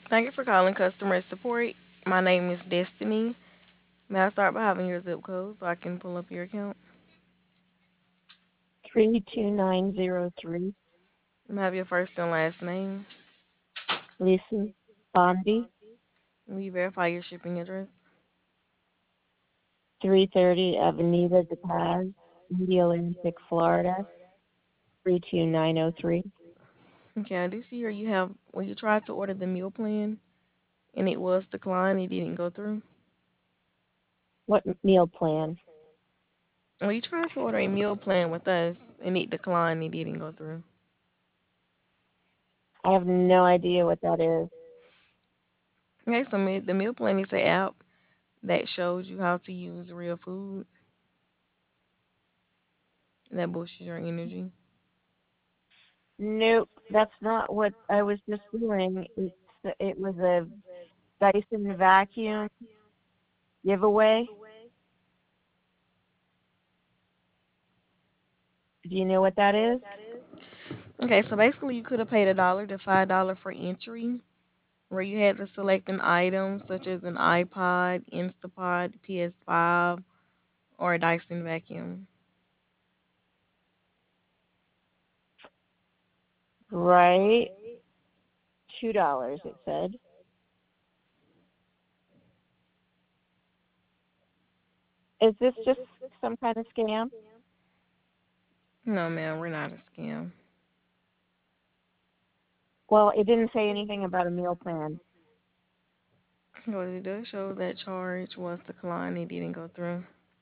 Thank you for calling customer support. My name is Destiny. May I start by having your zip code so I can pull up your account? 32903. May I have your first and last name? Lisa Bondi, Will you verify your shipping address? 330 Avenida de Paz, India Atlantic, Florida, 32903. Okay, I do see here you have, when you tried to order the meal plan and it was declined, it didn't go through. What meal plan? Well, you tried to order a meal plan with us and it declined, it didn't go through. I have no idea what that is. Okay, so the meal plan is an app that shows you how to use real food that boosts your energy. Nope, that's not what I was just doing. It was a Dyson vacuum giveaway. Do you know what that is? Okay, so basically you could have paid $1 to $5 for entry, where you had to select an item such as an iPod, Instapot, PS5, or a Dyson vacuum. Right. $2, it said. Is this just some kind of scam? No, man, we're not a scam. Well, it didn't say anything about a meal plan. Well, it does show that charge was declined. It didn't go through.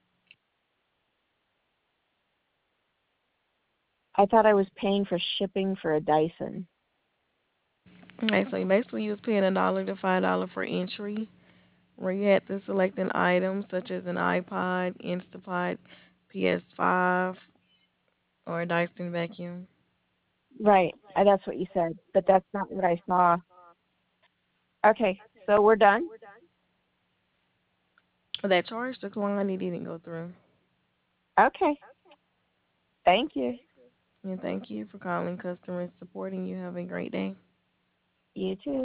I thought I was paying for shipping for a Dyson. Okay, so basically you was paying $1 to $5 for entry, where you had to select an item such as an iPod, Instapot, PS5, or a Dyson vacuum. Right. That's what you said, but that's not what I saw. Okay, so we're done. That charge declined. It didn't go through. Okay, thank you. And thank you for calling customer support, and you have a great day. You too.